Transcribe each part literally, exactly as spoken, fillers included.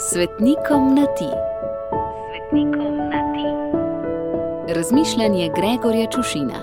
Svetnikom na ti. Svetnikom na ti. Razmišljanje Gregorja Čušina.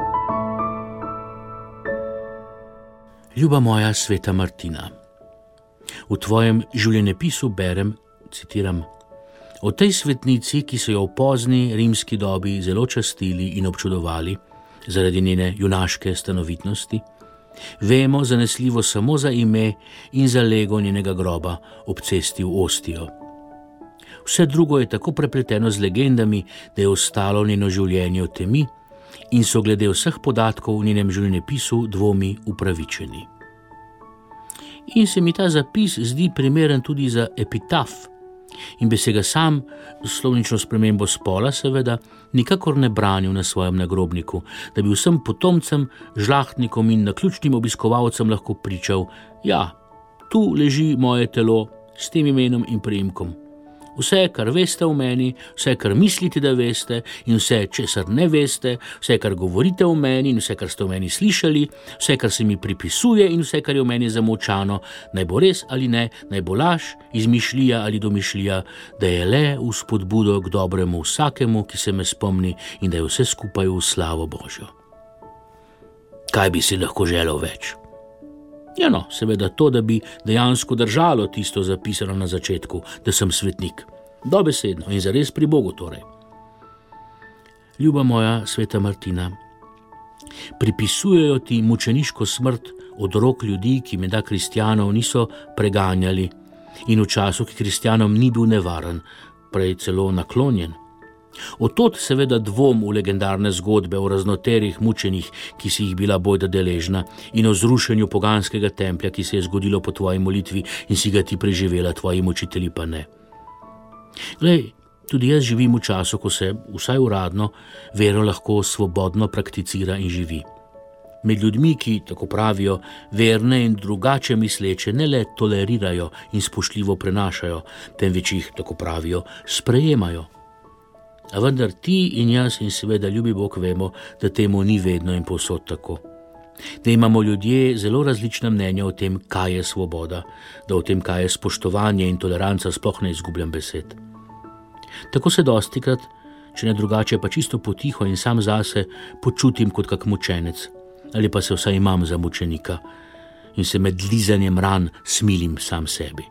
Ljuba moja sveta Martina, v tvojem življenjepisu berem, citiram, o tej svetnici, ki so jo v pozni rimski dobi zelo častili in občudovali zaradi njene junaške stanovitnosti, vemo zanesljivo samo za ime in za lego njenega groba ob cesti v Ostijo. Vse drugo je tako prepleteno z legendami, da je ostalo njeno življenje v temi in so glede vseh podatkov v njenem življenjepisu dvomi upravičeni. In se mi ta zapis zdi primeren tudi za epitaf, in bi se ga sam, s slovnično spremembo spola seveda, nikakor ne branil na svojem nagrobniku, da bi vsem potomcem, žlahtnikom in naključnim obiskovalcem lahko pričal: ja, tu leži moje telo s tem imenom in priimkom. Vse, kar veste o meni, vse, kar mislite, da veste, in vse, česar ne veste, vse, kar govorite o meni in vse, kar ste o meni slišali, vse, kar se mi pripisuje in vse, kar je o meni zamolčano, naj bo res ali ne, naj bo laž, izmišljija ali domišljija, da je le v spodbudo k dobremu vsakemu, ki se me spomni, in da je vse skupaj v slavo Božjo. Kaj bi si lahko želel več? Ja no, seveda to, da bi dejansko držalo tisto zapisano na začetku, da sem svetnik. Dobesedno in zares pri Bogu torej. Ljuba moja sveta Martina, pripisujejo ti mučeniško smrt od rok ljudi, ki menda kristjanov niso preganjali in v času, ki kristjanom ni bil nevaren, prej celo naklonjen. Od tod seveda dvom v legendarne zgodbe o raznoterih mučenih, ki si jih bila bojda deležna, in o zrušenju poganskega templja, ki se je zgodilo po tvoji molitvi in si ga ti preživela, tvoji mučitelji pa ne. Glej, tudi jaz živim v času, ko se, vsaj uradno, vero lahko svobodno prakticira in živi. Med ljudmi, ki, tako pravijo, verne in drugače misleče ne le tolerirajo in spoštljivo prenašajo, temveč jih, tako pravijo, sprejemajo. A vendar ti in jaz in seveda ljubi Bog vemo, da temu ni vedno in povsod tako. Da imamo ljudje zelo različna mnenja o tem, kaj je svoboda, da o tem, kaj je spoštovanje in toleranca, sploh ne izgubljam besed. Tako se dostikrat, če ne drugače pa čisto potiho in sam zase, počutim kot kak mučenec, ali pa se vsaj imam za mučenika in se med lizanjem ran smilim sam sebi.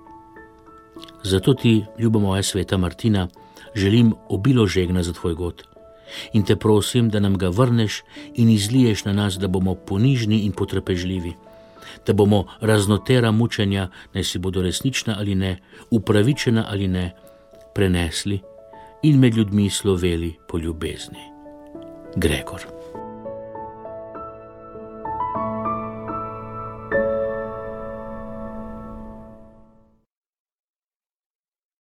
Zato ti, ljuba moja sveta Martina, želim obilo žegna za tvoj god in te prosim, da nam ga vrneš in izliješ na nas, da bomo ponižni in potrpežljivi, da bomo raznotera mučenja, naj si bodo resnična ali ne, upravičena ali ne, prenesli in med ljudmi sloveli po ljubezni. Gregor.